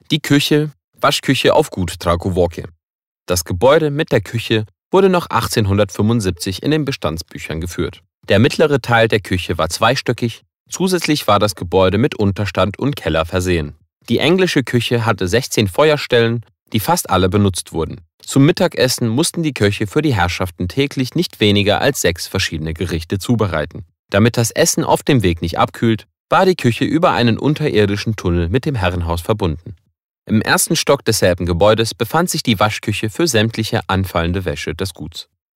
Die Küche, Waschküche auf Gut Dragowoke. Das Gebäude mit der Küche wurde noch 1875 in den Bestandsbüchern geführt. Der mittlere Teil der Küche war zweistöckig, zusätzlich war das Gebäude mit Unterstand und Keller versehen. Die englische Küche hatte 16 Feuerstellen, die fast alle benutzt wurden. Zum Mittagessen mussten die Köche für die Herrschaften täglich nicht weniger als 6 verschiedene Gerichte zubereiten. Damit das Essen auf dem Weg nicht abkühlt, war die Küche über einen unterirdischen Tunnel mit dem Herrenhaus verbunden. Im ersten Stock desselben Gebäudes befand sich die Waschküche für sämtliche anfallende Wäsche des Guts.